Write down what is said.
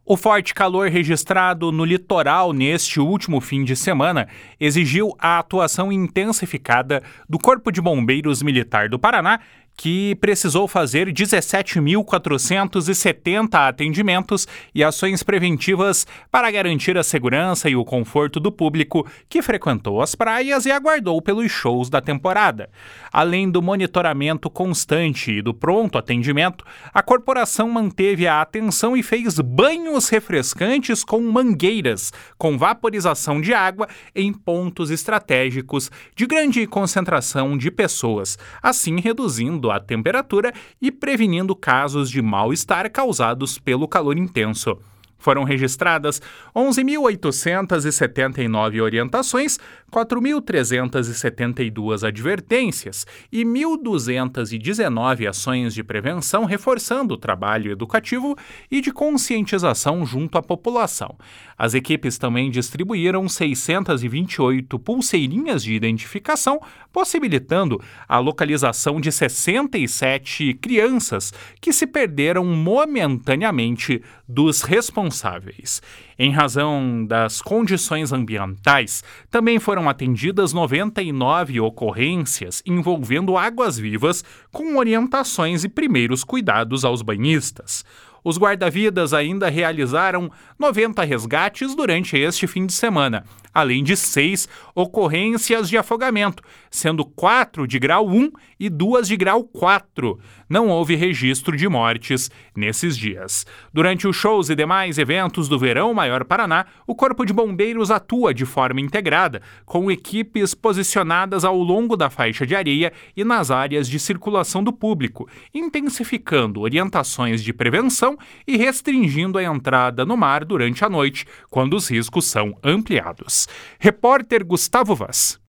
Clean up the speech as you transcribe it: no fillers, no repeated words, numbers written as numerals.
O forte calor registrado no litoral neste último fim de semana exigiu a atuação intensificada do Corpo de Bombeiros Militar do Paraná, que precisou fazer 17.470 atendimentos e ações preventivas para garantir a segurança e o conforto do público que frequentou as praias e aguardou pelos shows da temporada. Além do monitoramento constante e do pronto atendimento, a corporação manteve a atenção e fez banhos refrescantes com mangueiras, com vaporização de água em pontos estratégicos de grande concentração de pessoas, assim reduzindo a temperatura e prevenindo casos de mal-estar causados pelo calor intenso. Foram registradas 11.879 orientações, 4.372 advertências e 1.219 ações de prevenção, reforçando o trabalho educativo e de conscientização junto à população. As equipes também distribuíram 628 pulseirinhas de identificação, possibilitando a localização de 67 crianças que se perderam momentaneamente dos responsáveis. Em razão das condições ambientais, também foram atendidas 99 ocorrências envolvendo águas-vivas com orientações e primeiros cuidados aos banhistas. Os guarda-vidas ainda realizaram 90 resgates durante este fim de semana, além de 6 ocorrências de afogamento, sendo 4 de grau 1 e 2 de grau 4. Não houve registro de mortes nesses dias. Durante os shows e demais eventos do Verão Maior Paraná, o Corpo de Bombeiros atua de forma integrada, com equipes posicionadas ao longo da faixa de areia e nas áreas de circulação do público, intensificando orientações de prevenção e restringindo a entrada no mar durante a noite, quando os riscos são ampliados. Repórter Gustavo Vaz.